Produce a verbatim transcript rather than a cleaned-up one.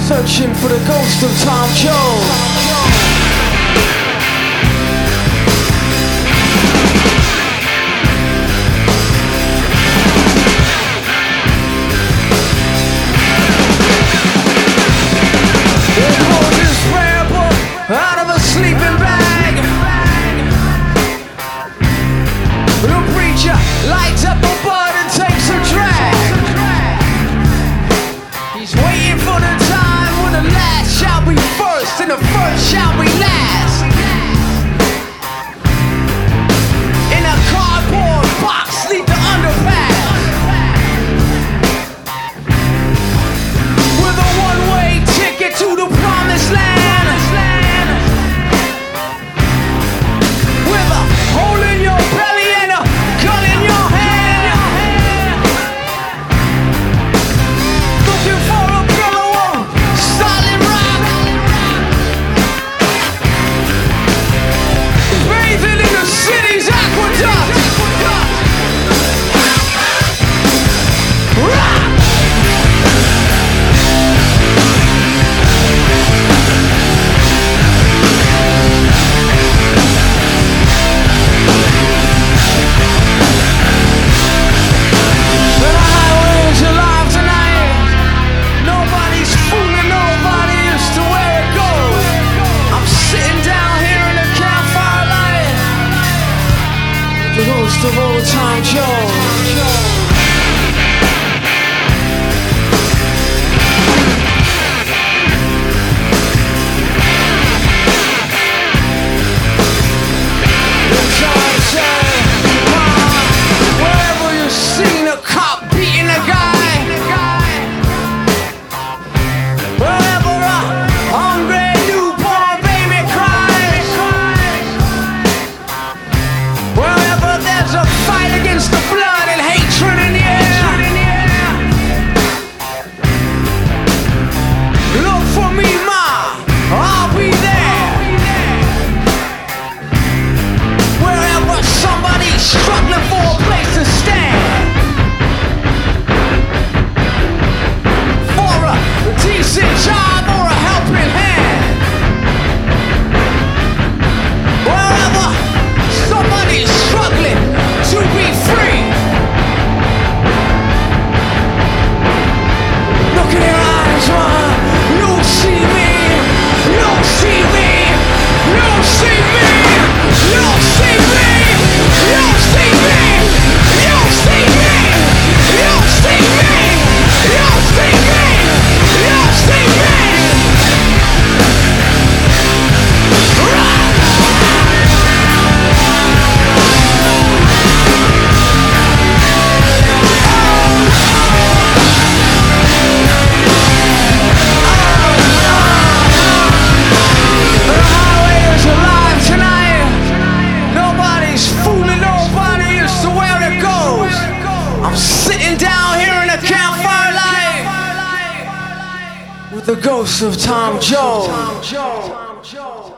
Searching for the ghost of Tom Jones. Out of a sleeping bag, the preacher lights up a bud and takes a drag. He's waiting for the time when the last shall be first and the first shall be last. In a cardboard box neath the underpass, with a one-way ticket to the promised land. The ghost of old Tom Jones. Wherever you've seen a cop beating a guy, wherever a hungry newborn baby cries, wherever there's a fight against the blood and hatred in the air, look for me, ma, I'll be there. Wherever somebody's struggling for a place to stand, for a decent job or a helping hand, wherever somebody's struggling to be free. Look in your eyes, man. You'll see me. You'll see me. You'll see me. You'll see me. You'll see me. You'll see me. You'll see me. You'll see me. You'll see me. The highway is alive tonight. Nobody's fooling nobody as to where it goes. I'm sitting down here in a campfire light with the ghost of Tom Jones.